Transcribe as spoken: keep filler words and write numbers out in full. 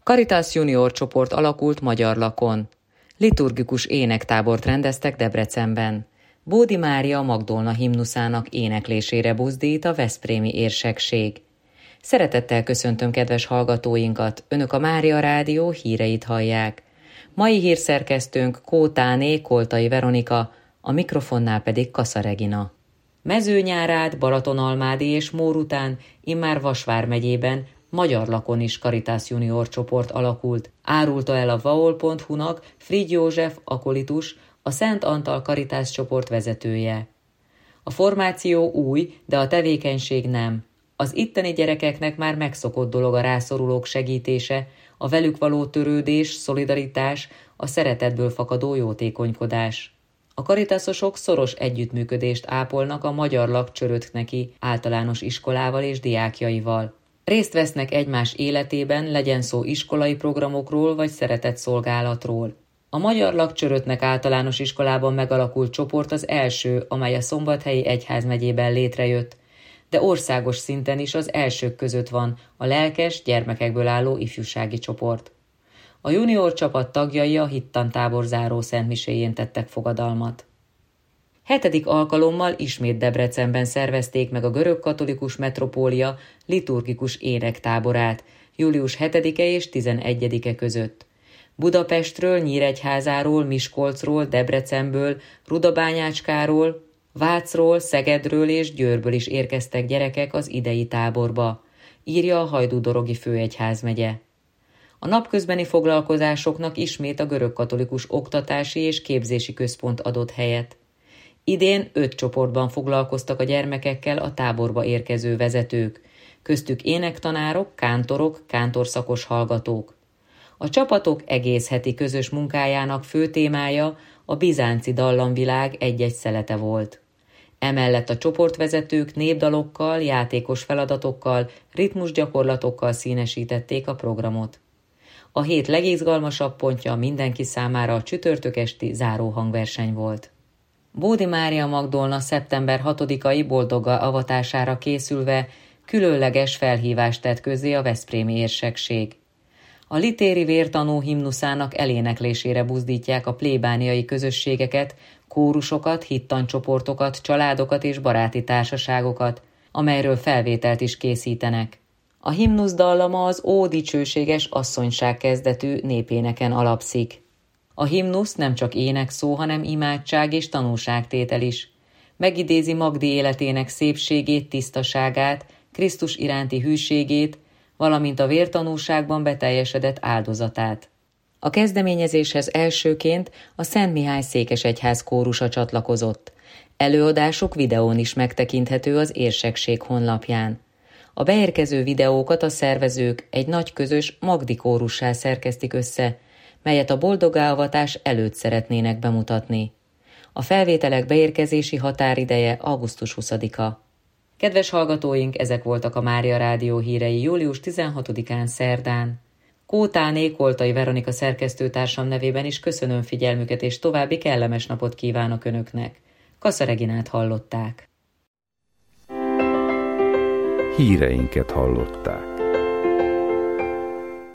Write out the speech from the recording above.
Caritas Junior csoport alakult Magyarlakon. Liturgikus énektábort rendeztek Debrecenben. Bódi Mária Magdolna himnuszának éneklésére buzdít a veszprémi érsekség. Szeretettel köszöntöm kedves hallgatóinkat, Önök a Mária Rádió híreit hallják. Mai hírszerkesztőnk Kótáné Koltai Veronika, a mikrofonnál pedig Kassa Regina. Mezőnyárád, Balatonalmádi és Mór után immár Vas vármegyében, Magyarlakon is Caritas Junior csoport alakult, árulta el a vaol pont hu-nak Frigy József akolitus, a Szent Antal Caritas csoport vezetője. A formáció új, de a tevékenység nem. Az itteni gyerekeknek már megszokott dolog a rászorulók segítése, a velük való törődés, szolidaritás, a szeretetből fakadó jótékonykodás. A karitaszosok szoros együttműködést ápolnak a Magyarlak Csörötkneki általános iskolával és diákjaival. Részt vesznek egymás életében, legyen szó iskolai programokról vagy szeretett szolgálatról. A Magyarlak Csörötnek általános iskolában megalakult csoport az első, amely a Szombathelyi egyházmegyében létrejött, de országos szinten is az elsők között van a lelkes, gyermekekből álló ifjúsági csoport. A junior csapat tagjai a hittantábor záró szentmiséjén tettek fogadalmat. Hetedik alkalommal ismét Debrecenben szervezték meg a görögkatolikus metropólia liturgikus énektáborát július hetedike és tizenegyedike között. Budapestről, Nyíregyházáról, Miskolcról, Debrecenből, Rudabányácskáról, Vácról, Szegedről és Győrből is érkeztek gyerekek az idei táborba, írja a Hajdú-dorogi főegyházmegye. A napközbeni foglalkozásoknak ismét a görögkatolikus oktatási és képzési központ adott helyet. Idén öt csoportban foglalkoztak a gyermekekkel a táborba érkező vezetők, köztük énektanárok, kántorok, kántorszakos hallgatók. A csapatok egész heti közös munkájának fő témája a bizánci dallamvilág egy-egy szelete volt. Emellett a csoportvezetők népdalokkal, játékos feladatokkal, ritmusgyakorlatokkal színesítették a programot. A hét legizgalmasabb pontja mindenki számára a csütörtök esti záróhangverseny volt. Bódi Mária Magdolna szeptember hatodikai boldoggá avatására készülve különleges felhívást tett közzé a veszprémi érsekség. A litéri vértanú himnuszának eléneklésére buzdítják a plébániai közösségeket, kórusokat, hittancsoportokat, családokat és baráti társaságokat, amelyről felvételt is készítenek. A himnusz dallama az Ó dicsőséges asszonyság kezdetű népéneken alapszik. A himnusz nem csak énekszó, hanem imádság és tanúságtétel is. Megidézi Magdi életének szépségét, tisztaságát, Krisztus iránti hűségét, valamint a vértanúságban beteljesedett áldozatát. A kezdeményezéshez elsőként a Szent Mihály székesegyház kórusa csatlakozott. Előadásuk videón is megtekinthető az érsekség honlapján. A beérkező videókat a szervezők egy nagy közös Magdi kórussal szerkesztik össze, melyet a boldoggá avatás előtt szeretnének bemutatni. A felvételek beérkezési határideje augusztus huszadika. Kedves hallgatóink, ezek voltak a Mária Rádió hírei július tizenhatodikán szerdán. Kótáné Koltai Veronika szerkesztőtársam nevében is köszönöm figyelmüket, és további kellemes napot kívánok Önöknek. Kassa Reginát hallották. Híreinket hallották.